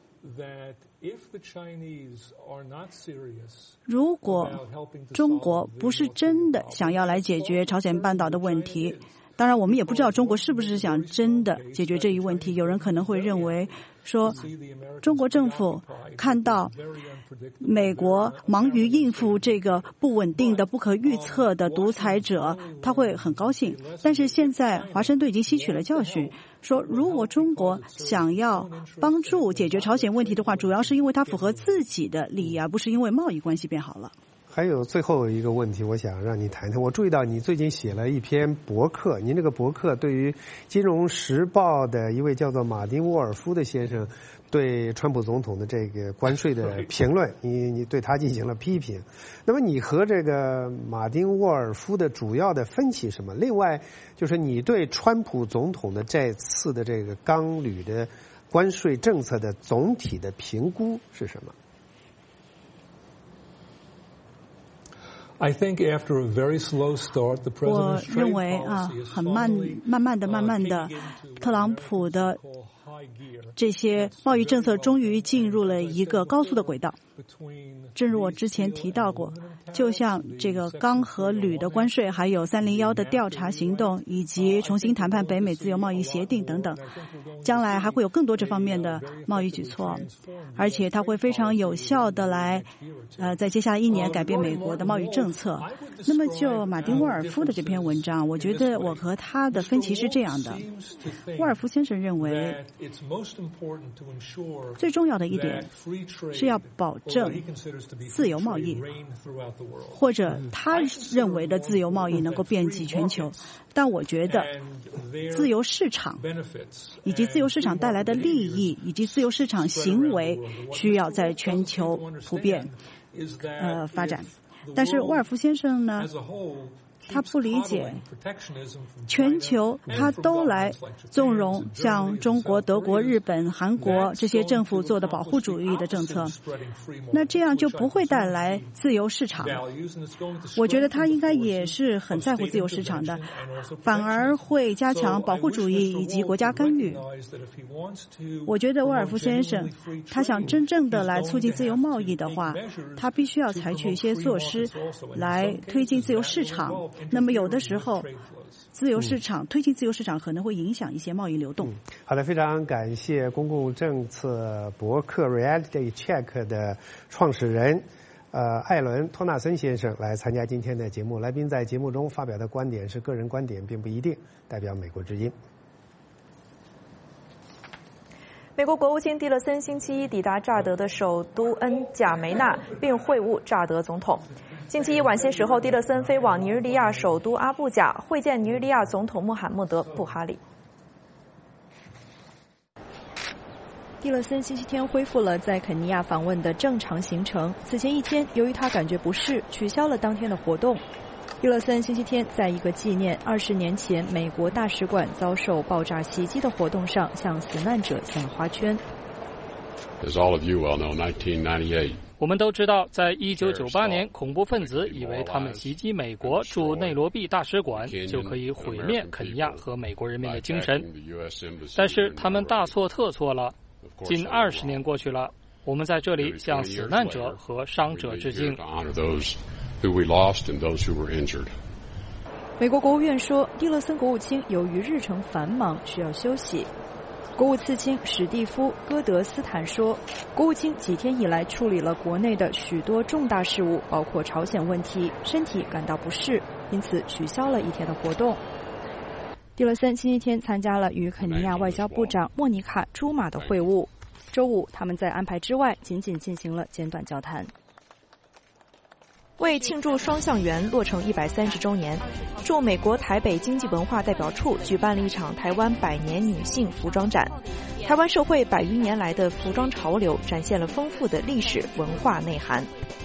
S: 如果中国不是真的想要来解决朝鲜半岛的问题，当然我们也不知道中国是不是想真的解决这一问题。有人可能会认为说，中国政府看到美国忙于应付这个不稳定的、不可预测的独裁者，他会很高兴。但是现在华盛顿已经吸取了教训，说如果中国想要帮助解决朝鲜问题的话，主要是因为它符合自己的利益，而不是因为贸易关系变好了。
A: 还有最后一个问题，我想让你谈谈。我注意到你最近写了一篇博客，您这个博客对于《金融时报》的一位叫做马丁·沃尔夫的先生对川普总统的这个关税的评论，你你对他进行了批评。那么你和这个马丁·沃尔夫的主要的分歧什么？另外就是你对川普总统的这次的这个钢铝的关税政策的总体的评估是什么？
S: 我认为啊，很慢、慢慢的、慢慢的，特朗普的这些贸易政策终于进入了一个高速的轨道。正如我之前提到过，就像这个钢和铝的关税，还有三零一的调查行动，以及重新谈判北美自由贸易协定等等，将来还会有更多这方面的贸易举措，而且它会非常有效的来呃，在接下来一年改变美国的贸易政策。那么就马丁·沃尔夫的这篇文章，我觉得我和他的分歧是这样的。沃尔夫先生认为，最重要的一点是要保证自由贸易，或者他认为的自由贸易能够遍及全球。但我觉得自由市场以及自由市场带来的利益以及自由市场行为需要在全球普遍呃发展。但是沃尔夫先生呢，他不理解全球他都来纵容像中国、德国、日本、韩国这些政府做的保护主义的政策，那这样就不会带来自由市场。我觉得他应该也是很在乎自由市场的，反而会加强保护主义以及国家干预。我觉得沃尔夫先生他想真正的来促进自由贸易的话，他必须要采取一些措施来推进自由市场。那么有的时候自由市场、嗯、推进自由市场可能会影响一些贸易流动、嗯、
A: 好的，非常感谢公共政策博客 Reality Check 的创始人呃，艾伦·托纳森先生来参加今天的节目。来宾在节目中发表的观点是个人观点，并不一定代表美国之音。
H: 美国国务卿蒂勒森星期一抵达乍得的首都恩贾梅纳，并会晤乍得总统。星期一晚些时候，蒂勒森飞往尼日利亚首都阿布贾，会见尼日利亚总统穆罕默德·布哈里。
B: 蒂勒森星期天恢复了在肯尼亚访问的正常行程。此前一天，由于他感觉不适，取消了当天的活动。蒂勒森星期天在一个纪念二十年前美国大使馆遭受爆炸袭击的活动上，向死难者献了花圈。
T: As all of you well know, nineteen ninety-eight.
L: 我们都知道，在一九九八年，恐怖分子以为他们袭击美国驻内罗毕大使馆就可以毁灭肯尼亚和美国人民的精神，但是他们大错特错了。近二十年过去了，我们在这里向死难者和伤者致敬。
B: 美国国务院说，蒂勒森国务卿由于日程繁忙需要休息。国务次卿史蒂夫·戈德斯坦说，国务卿几天以来处理了国内的许多重大事务，包括朝鲜问题，身体感到不适，因此取消了一天的活动。蒂勒森星期天参加了与肯尼亚外交部长莫妮卡·朱马的会晤。周五，他们在安排之外仅仅进行了简短交谈。为庆祝双向园落成一百三十周年，驻美国台北经济文化代表处举办了一场台湾百年女性服装展。台湾社会百余年来的服装潮流展现了丰富的历史文化内涵。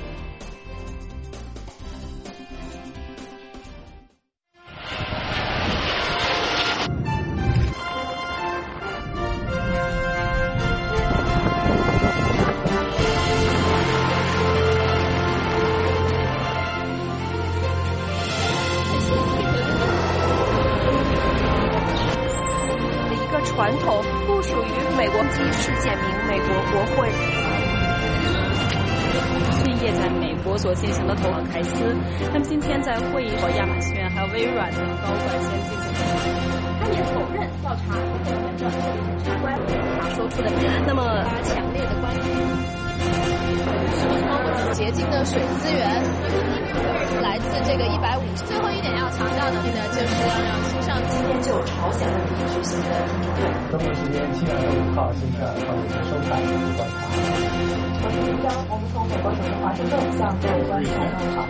N: 传统不属于美国机世界名美国国会。
J: 是业在美国所进行的投行凯斯，他们今天在会议和亚马逊还有微软等高管先进行
N: 他也否认调查不可能的相关他说出的那么强烈的关注。
U: 洁净的水资源来自这个一百五十。最后一点要强调的呢，就是要让新上今天就朝鲜问题举行的
A: 中国时间七月五号星期二放映收看观察。
H: 我是李江，我们从美国首都华盛顿向各位观众问好。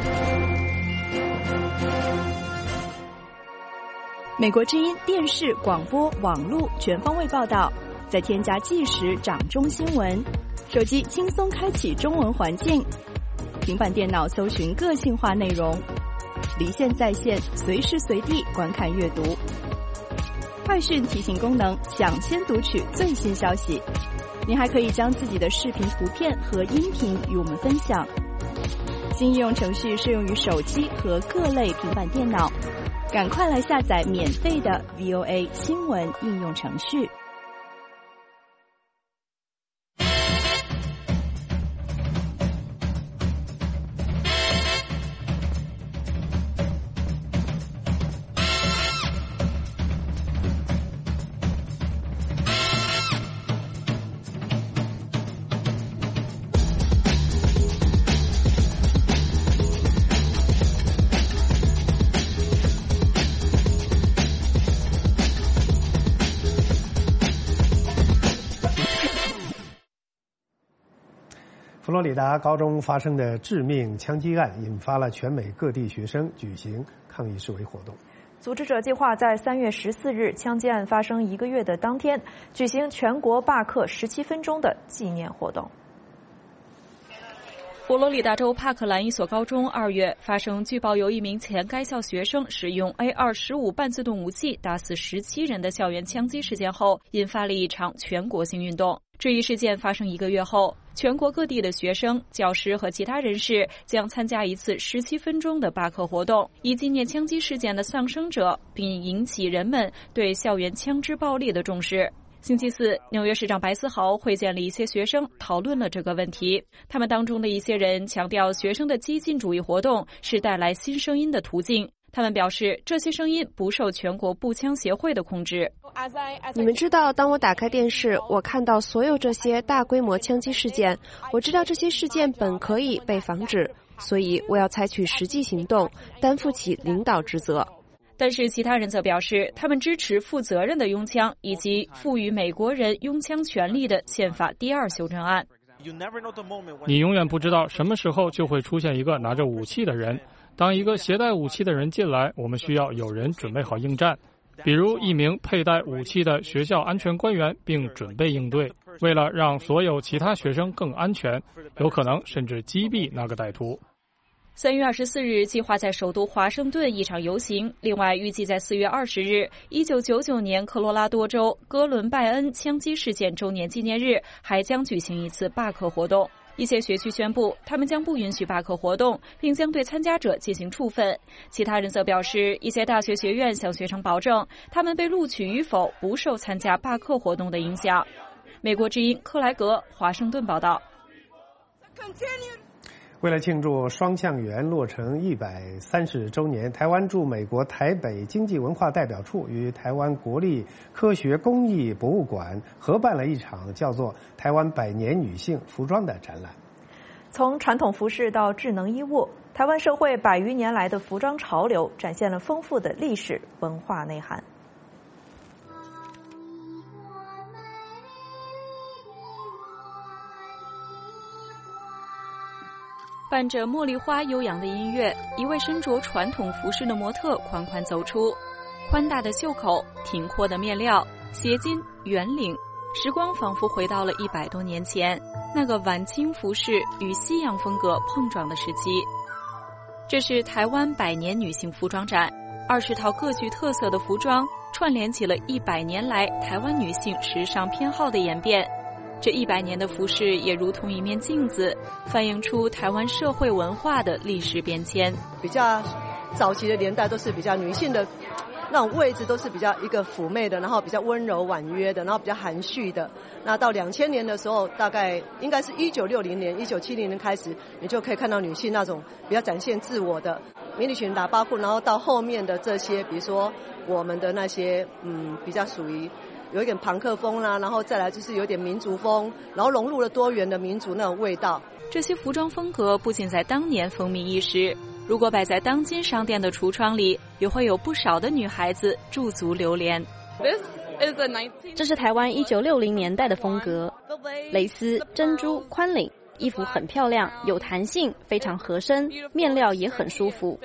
B: 美国之音电视、广播、网络全方位报道，再添加即时掌中新闻。手机轻松开启中文环境，平板电脑搜寻个性化内容，离线在线，随时随地观看阅读。快讯提醒功能，抢先读取最新消息。您还可以将自己的视频、图片和音频与我们分享。新应用程序适用于手机和各类平板电脑，赶快来下载免费的 V O A 新闻应用程序。
A: 佛罗里达高中发生的致命枪击案引发了全美各地学生举行抗议示威活动。
H: 组织者计划在三月十四日枪击案发生一个月的当天，举行全国罢课十七分钟的纪念活动。
J: 佛罗里达州帕克兰一所高中二月发生据报有一名前该校学生使用 A 二十五 半自动武器打死十七人的校园枪击事件后，引发了一场全国性运动。这一事件发生一个月后，全国各地的学生、教师和其他人士将参加一次十七分钟的罢课活动，以纪念枪击事件的丧生者，并引起人们对校园枪支暴力的重视。星期四，纽约市长白思豪会见了一些学生，讨论了这个问题。他们当中的一些人强调，学生的激进主义活动是带来新声音的途径。他们表示，这些声音不受全国步枪协会的控制。
V: 你们知道，当我打开电视，我看到所有这些大规模枪击事件，我知道这些事件本可以被防止，所以我要采取实际行动，担负起领导职责。
J: 但是其他人则表示，他们支持负责任的拥枪以及赋予美国人拥枪权利的宪法第二修正案。
L: 你永远不知道什么时候就会出现一个拿着武器的人。当一个携带武器的人进来，我们需要有人准备好应战，比如一名佩戴武器的学校安全官员，并准备应对。为了让所有其他学生更安全，有可能甚至击毙那个歹徒。
J: 三月二十四日计划在首都华盛顿一场游行，另外预计在四月二十日，一九九九年科罗拉多州哥伦拜恩枪击事件周年纪念日，还将举行一次罢课活动。一些学区宣布，他们将不允许罢课活动，并将对参加者进行处分。其他人则表示，一些大学学院向学生保证，他们被录取与否不受参加罢课活动的影响。美国之音克莱格华盛顿报道。
A: 为了庆祝双向园落成一百三十周年，台湾驻美国台北经济文化代表处与台湾国立科学工艺博物馆合办了一场叫做“台湾百年女性服装”的展览。
H: 从传统服饰到智能衣物，台湾社会百余年来的服装潮流展现了丰富的历史文化内涵。
J: 伴着茉莉花悠扬的音乐，一位身着传统服饰的模特款款走出，宽大的袖口，挺阔的面料，斜襟圆领，时光仿佛回到了一百多年前，那个晚清服饰与西洋风格碰撞的时期。这是台湾百年女性服装展，二十套各具特色的服装串联起了一百年来台湾女性时尚偏好的演变。这一百年的服饰也如同一面镜子，反映出台湾社会文化的历史变迁。
E: 比较早期的年代都是比较女性的那种位置都是比较一个妩媚的，然后比较温柔婉约的，然后比较含蓄的。那到两千年的时候，大概应该是一九六零年、一九七零年开始，你就可以看到女性那种比较展现自我的迷你裙、喇叭裤，然后到后面的这些，比如说我们的那些嗯，比较属于有一点朋克风啦，然后再来就是有点民族风，然后融入了多元的民族那种味道。
J: 这些服装风格不仅在当年风靡一时，如果摆在当今商店的橱窗里，也会有不少的女孩子驻足流连。
F: 这是台湾一九六零年代的风格，蕾丝、珍珠、宽领，衣服很漂亮，有弹性，非常合身，面料也很舒服。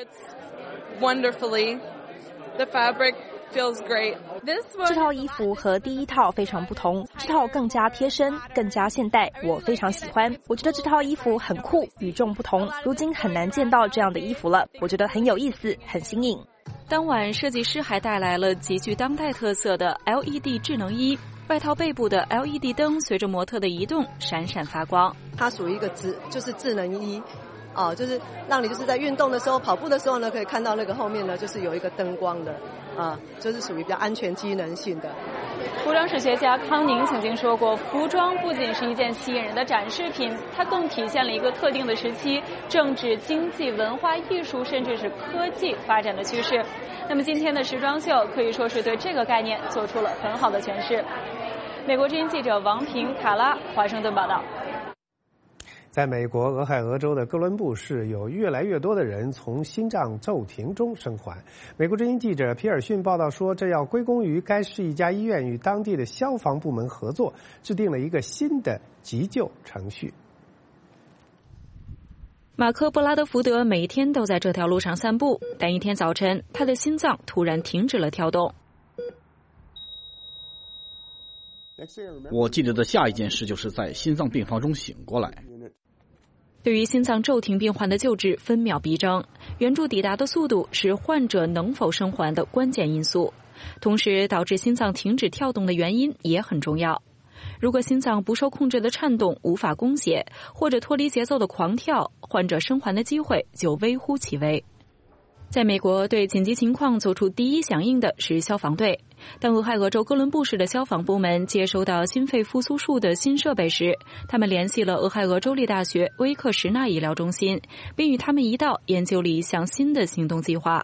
W: Wonderfully, the fabric feels great.
F: 这套衣服和第一套非常不同，这套更加贴身，更加现代，我非常喜欢。我觉得这套衣服很酷，与众不同，如今很难见到这样的衣服了，我觉得很有意思，很新颖。
J: 当晚，设计师还带来了极具当代特色的 L E D 智能衣，外套背部的 L E D 灯随着模特的移动闪闪发光。
E: 它属于一个智，就是智能衣。哦，就是让你就是在运动的时候、跑步的时候呢，可以看到那个后面呢，就是有一个灯光的，啊，就是属于比较安全机能性的。
I: 服装史学家康宁曾经说过，服装不仅是一件吸引人的展示品，它更体现了一个特定的时期政治、经济、文化、艺术，甚至是科技发展的趋势。那么今天的时装秀可以说是对这个概念做出了很好的诠释。美国之音记者王平、卡拉，华盛顿报道。
A: 在美国俄亥俄州的哥伦布市，有越来越多的人从心脏骤停中生还。美国之音记者皮尔逊报道说，这要归功于该市一家医院与当地的消防部门合作，制定了一个新的急救程序。
J: 马克·布拉德福德每天都在这条路上散步，但一天早晨，他的心脏突然停止了跳动。
X: 我记得的下一件事就是在心脏病房中醒过来。
J: 对于心脏骤停病患的救治分秒必争，援助抵达的速度是患者能否生还的关键因素。同时，导致心脏停止跳动的原因也很重要。如果心脏不受控制的颤动，无法供血，或者脱离节奏的狂跳，患者生还的机会就微乎其微。在美国，对紧急情况做出第一响应的是消防队。当俄亥俄州哥伦布市的消防部门接收到心肺复苏术的新设备时，他们联系了俄亥俄州立大学威克什纳医疗中心，并与他们一道研究了一项新的行动计划。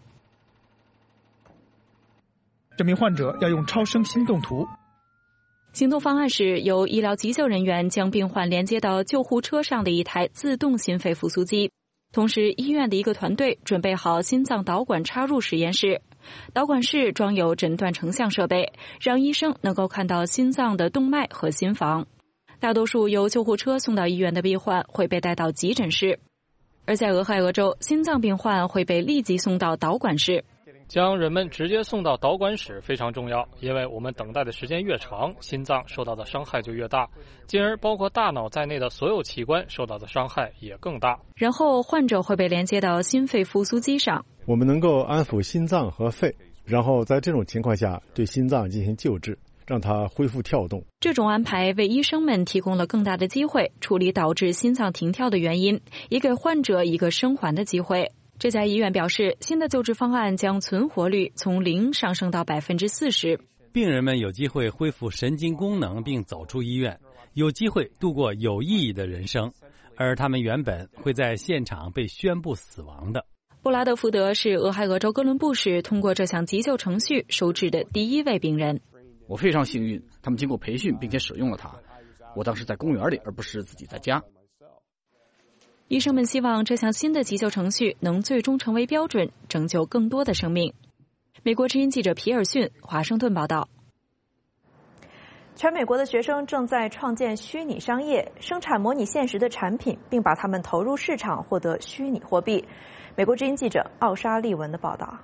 K: 这名患者要用超声心动图。
J: 行动方案是由医疗急救人员将病患连接到救护车上的一台自动心肺复苏机。同时，医院的一个团队准备好心脏导管插入实验室。 导管室装有诊断成像设备，让医生能够看到心脏的动脉和心房。大多数由救护车送到医院的病患会被带到急诊室，而在俄亥俄州，心脏病患会被立即送到导管室。
L: 将人们直接送到导管室非常重要，因为我们等待的时间越长，心脏受到的伤害就越大，进而包括大脑在内的所有器官受到的伤害也更大。
J: 然后患者会被连接到心肺复苏机上，
C: 我们能够安抚心脏和肺，然后在这种情况下对心脏进行救治，让它恢复跳动。
J: 这种安排为医生们提供了更大的机会处理导致心脏停跳的原因，也给患者一个生还的机会。这家医院表示，新的救治方案将存活率从零上升到百分之四十。
D: 病人们有机会恢复神经功能并走出医院，有机会度过有意义的人生，而他们原本会在现场被宣布死亡的。
J: 布拉德福德是俄亥俄州哥伦布市通过这项急救程序收治的第一位病人。
X: 我非常幸运，他们经过培训并且使用了它。我当时在公园里，而不是自己在家。
J: 医生们希望这项新的急救程序能最终成为标准，拯救更多的生命。美国之音记者皮尔逊，华盛顿报道。
H: 全美国的学生正在创建虚拟商业，生产模拟现实的产品，并把它们投入市场，获得虚拟货币。美国之音记者奥莎利文的报道。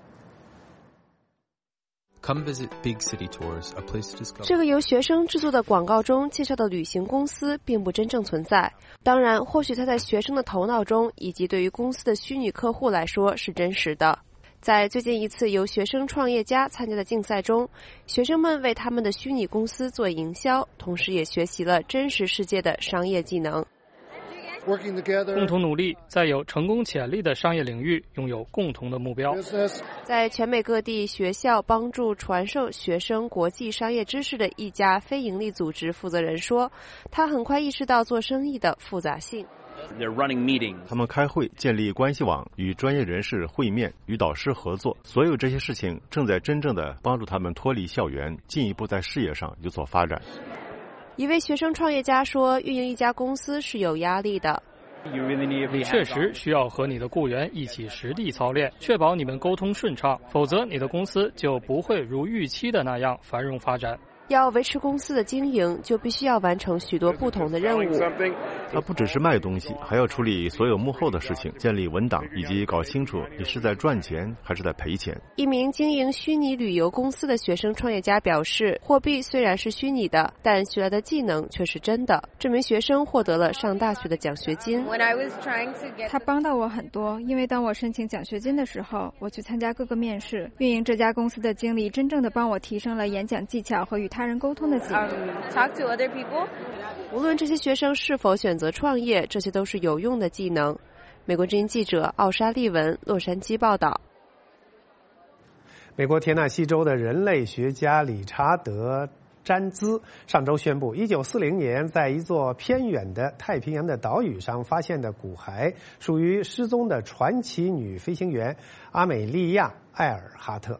V: 这个由学生制作的广告中介绍的旅行公司并不真正存在。当然，或许它在学生的头脑中以及对于公司的虚拟客户来说是真实的。在最近一次由学生创业家参加的竞赛中，学生们为他们的虚拟公司做营销，同时也学习了真实世界的商业技能。
L: 共同努力，在有成功潜力的商业领域拥有共同的目标。
V: 在全美各地学校帮助传授学生国际商业知识的一家非营利组织负责人说，他很快意识到做生意的复杂性。
G: 他们开会，建立关系网，与专业人士会面，与导师合作。所有这些事情正在真正的帮助他们脱离校园，进一步在事业上有所发展。
V: 一位学生创业家说，运营一家公司是有压力的。
L: 你确实需要和你的雇员一起实地操练，确保你们沟通顺畅，否则你的公司就不会如预期的那样繁荣发展。
V: 要维持公司的经营，就必须要完成许多不同的任务。
G: 它不只是卖东西，还要处理所有幕后的事情，建立文档，以及搞清楚你是在赚钱还是在赔钱。
V: 一名经营虚拟旅游公司的学生创业家表示，货币虽然是虚拟的，但学来的技能却是真的。这名学生获得了上大学的奖学金。
M: 他帮到我很多，因为当我申请奖学金的时候，我去参加各个面试。运营这家公司的经历真正的帮我提升了演讲技巧和与他人沟通的技能。
V: 无论这些学生是否选择创业，这些都是有用的技能。美国之音记者奥莎利文，洛杉矶报道。
A: 美国田纳西州的人类学家理查德·詹兹上周宣布，一九四零年在一座偏远的太平洋的岛屿上发现的骨骸属于失踪的传奇女飞行员阿美利亚·艾尔哈特。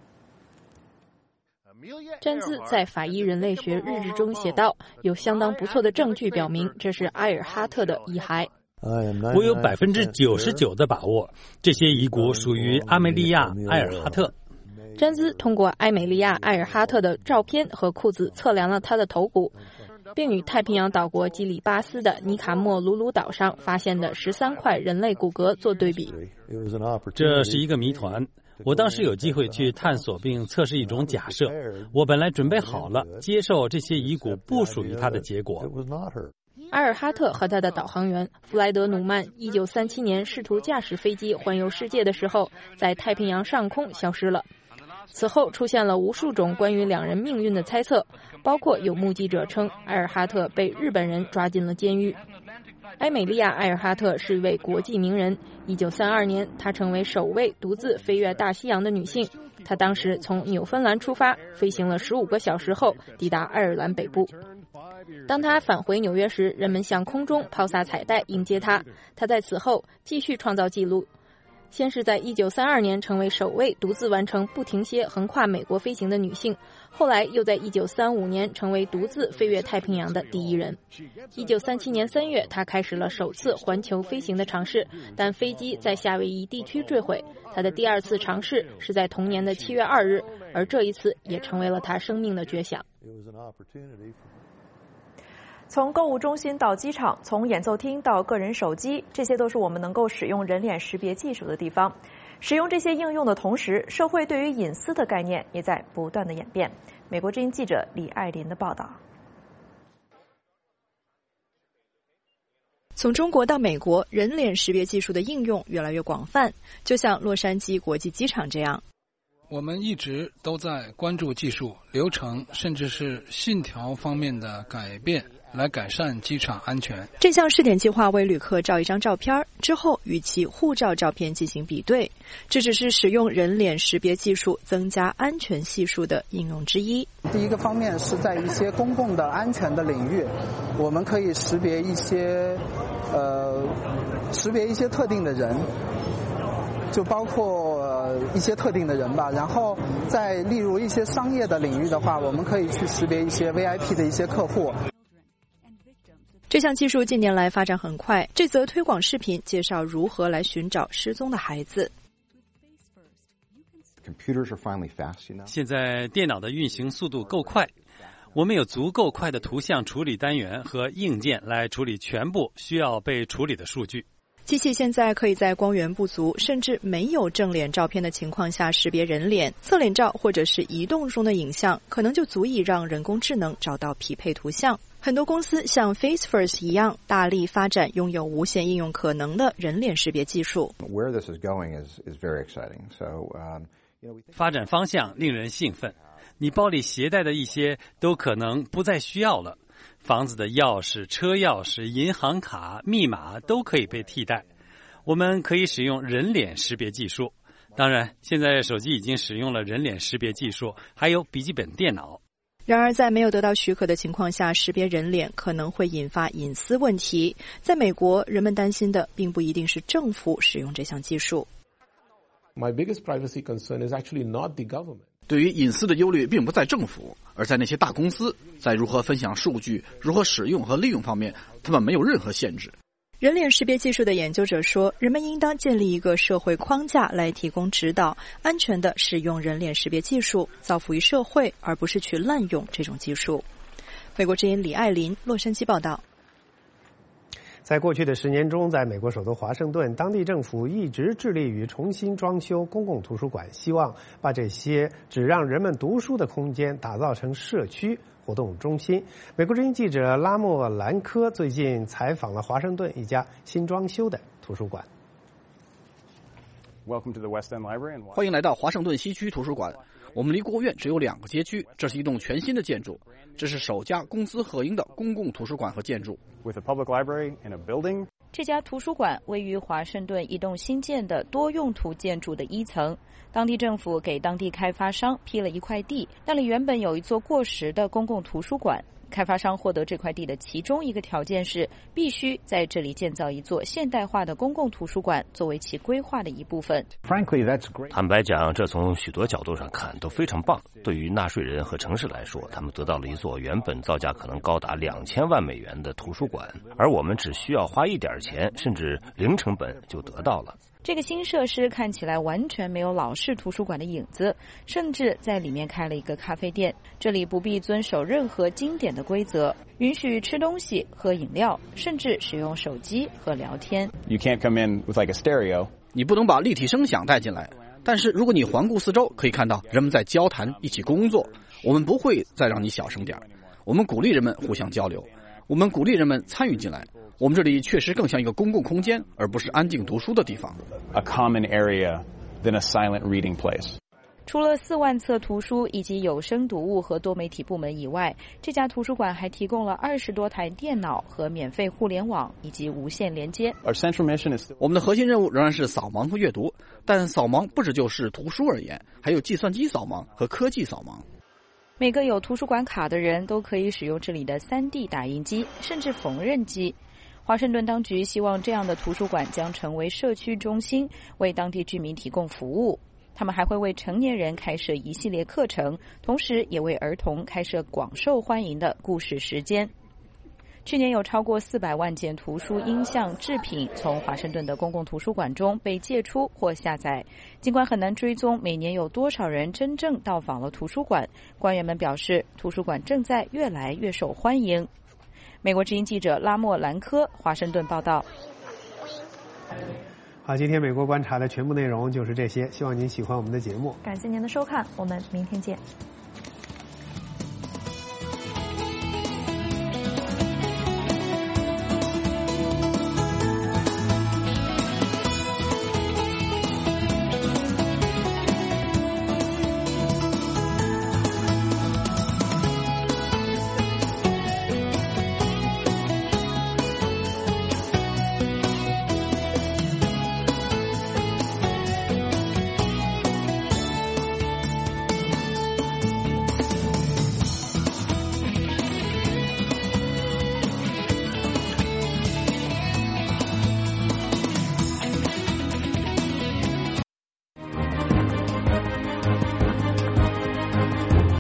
Y: 詹兹在法医人类学日志中写道，有相当不错的证据表明这是埃尔哈特的遗骸。
D: 我有百分之九十九的把握，这些遗骨属于阿梅利亚·埃尔哈特。
Y: 詹兹通过埃美利亚·埃尔哈特的照片和裤子测量了他的头骨，并与太平洋岛国基里巴斯的尼卡莫鲁鲁岛上发现的十三块人类骨骼做对比。
D: 这是一个谜团。我当时有机会去探索并测试一种假设，我本来准备好了接受这些遗骨不属于他的结果。
Y: 埃尔哈特和他的导航员弗莱德·努曼一九三七年试图驾驶飞机环游世界的时候，在太平洋上空消失了。此后出现了无数种关于两人命运的猜测，包括有目击者称埃尔哈特被日本人抓进了监狱。埃美利亚·埃尔哈特是一位国际名人。一九三二年，她成为首位独自飞越大西洋的女性。她当时从纽芬兰出发，飞行了十五个小时后抵达爱尔兰北部。当她返回纽约时，人们向空中抛洒彩带迎接她。她在此后继续创造纪录。 先是在一九三二年成为首位独自完成不停歇横跨美国飞行的女性，后来又在一九三五年成为独自飞越太平洋的第一人。一九三七年三月，她开始了首次环球飞行的尝试，但飞机在夏威夷地区坠毁。她的第二次尝试是在同年的七月二日，而这一次也成为了她生命的绝响。
H: 从购物中心到机场，从演奏厅到个人手机，这些都是我们能够使用人脸识别技术的地方。使用这些应用的同时，社会对于隐私的概念也在不断的演变。美国之音记者李爱林的报道。
B: 从中国到美国，人脸识别技术的应用越来越广泛，就像洛杉矶国际机场这样。
O: 我们一直都在关注技术、流程，甚至是信条方面的改变，来改善机场安全。
B: 这项试点计划为旅客照一张照片，之后与其护照照片进行比对，这只是使用人脸识别技术增加安全系数的应用之一。
P: 第一个方面是在一些公共的安全的领域，我们可以识别一些呃识别一些特定的人，就包括、呃、一些特定的人吧。然后在例如一些商业的领域的话，我们可以去识别一些 V I P 的一些客户。
B: 这项技术近年来发展很快。这则推广视频介绍如何来寻找失踪的孩子。
D: 现在电脑的运行速度够快，我们有足够快的图像处理单元和硬件来处理全部需要被处理的数据。
B: 机器现在可以在光源不足甚至没有正脸照片的情况下识别人脸，侧脸照或者是移动中的影像可能就足以让人工智能找到匹配图像。很多公司像 FaceFirst 一样大力发展拥有无限应用可能的人脸识别技术。
D: 发展方向令人兴奋，你包里携带的一些都可能不再需要了。房子的钥匙、车钥匙、银行卡、密码都可以被替代。我们可以使用人脸识别技术。当然，现在手机已经使用了人脸识别技术，还有笔记本电脑。
B: 然而，在没有得到许可的情况下识别人脸可能会引发隐私问题。在美国，人们担心的并不一定是政府使用这项技术。
Q: My biggest privacy concern is actually not the government.
X: 对于隐私的忧虑并不在政府，而在那些大公司，在如何分享数据、如何使用和利用方面，他们没有任何限制。
B: 人脸识别技术的研究者说，人们应当建立一个社会框架来提供指导，安全地使用人脸识别技术，造福于社会，而不是去滥用这种技术。美国之音李爱林，洛杉矶报道。
A: 在过去的十年中，在美国首都华盛顿，当地政府一直致力于重新装修公共图书馆，希望把这些只让人们读书的空间打造成社区活动中心。美国之音记者拉莫兰科最近采访了华盛顿一家新装修的图书馆。
X: 欢迎来到华盛顿西区图书馆。我们离国务院只有两个街区，这是一栋全新的建筑，这是首家公私合营的公共图书馆和建筑。
R: 这家图书馆位于华盛顿一栋新建的多用途建筑的一层，当地政府给当地开发商批了一块地，那里原本有一座过时的公共图书馆。开发商获得这块地的其中一个条件是，必须在这里建造一座现代化的公共图书馆，作为其规划的一部分。
S: 坦白讲，这从许多角度上看都非常棒。对于纳税人和城市来说，他们得到了一座原本造价可能高达两千万美元的图书馆，而我们只需要花一点钱，甚至零成本就得到了。
R: 这个新设施看起来完全没有老式图书馆的影子，甚至在里面开了一个咖啡店。这里不必遵守任何经典的规则，允许吃东西、喝饮料，甚至使用手机和聊天。
X: You can't come in with like a stereo. 你不能把立体声响带进来，但是如果你环顾四周，可以看到人们在交谈、一起工作。我们不会再让你小声点，我们鼓励人们互相交流，我们鼓励人们参与进来。我们这里确实更像一个公共空间，而不是安静读书的地方。
Z: A common area than a silent reading place.
R: 除了四万册图书以及有声读物和多媒体部门以外，这家图书馆还提供了二十多台电脑和免费互联网以及无线连接。
Z: Our central mission is
X: 我们的核心任务仍然是扫盲和阅读，但扫盲不只就是图书而言，还有计算机扫盲和科技扫盲。
R: 每个有图书馆卡的人都可以使用这里的 三 D 打印机，甚至缝纫机。 华盛顿当局希望这样的图书馆将成为社区中心，为当地居民提供服务。他们还会为成年人开设一系列课程，同时也为儿童开设广受欢迎的故事时间。去年有超过四百万件图书音像制品从华盛顿的公共图书馆中被借出或下载。尽管很难追踪每年有多少人真正到访了图书馆，官员们表示，图书馆正在越来越受欢迎。美国之音记者拉莫兰科华盛顿报道。
A: 好，今天美国观察的全部内容就是这些，希望您喜欢我们的节目。
H: 感谢您的收看，我们明天见。